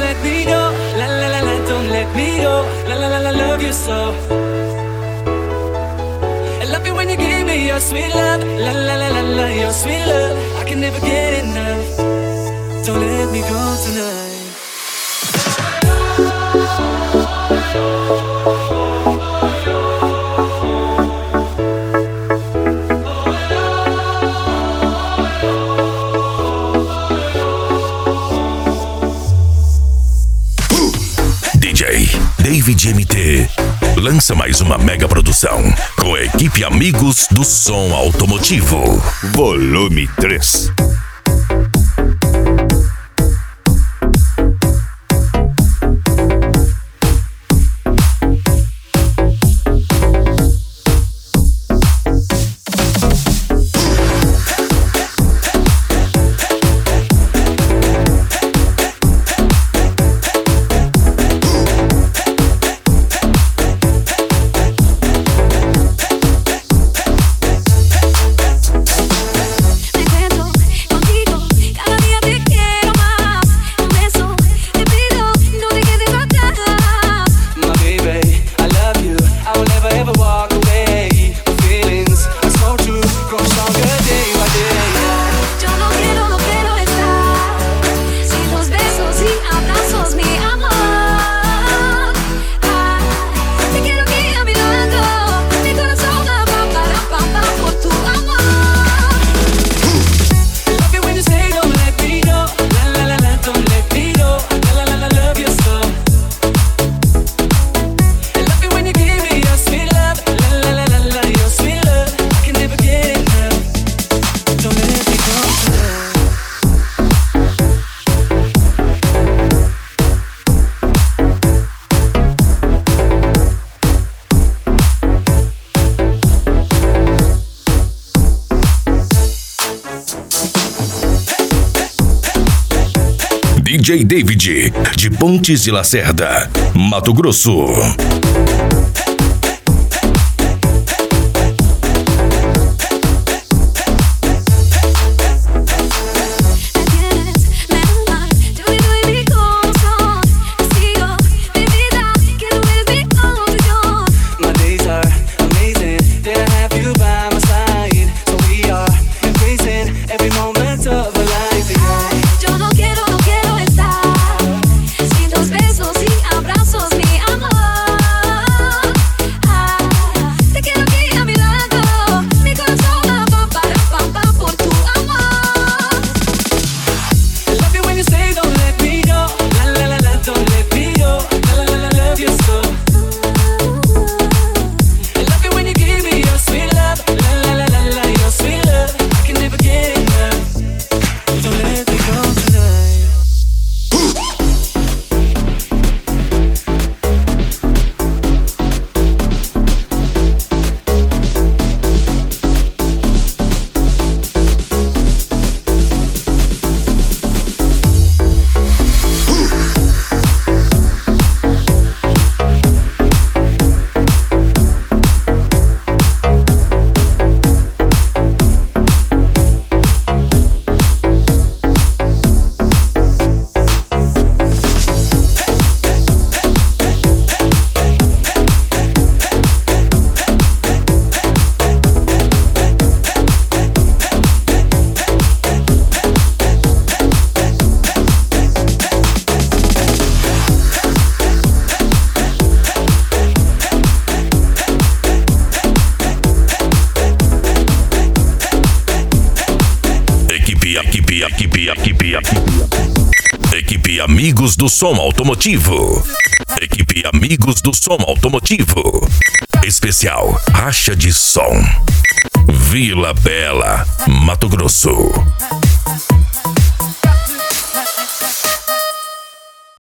let me go. La la la la, don't let me go. La la la la, love you so. I love you when you give me your sweet love. La la la la la, your sweet love. I can never get enough. Don't let me go tonight. DJ David MT lança mais uma mega produção com a equipe Amigos do Som Automotivo, volume 3. DJ David, de Pontes de Lacerda, Mato Grosso. Equipe Amigos do Som Automotivo. Equipe Amigos do Som Automotivo. Especial Racha de Som. Vila Bela, Mato Grosso.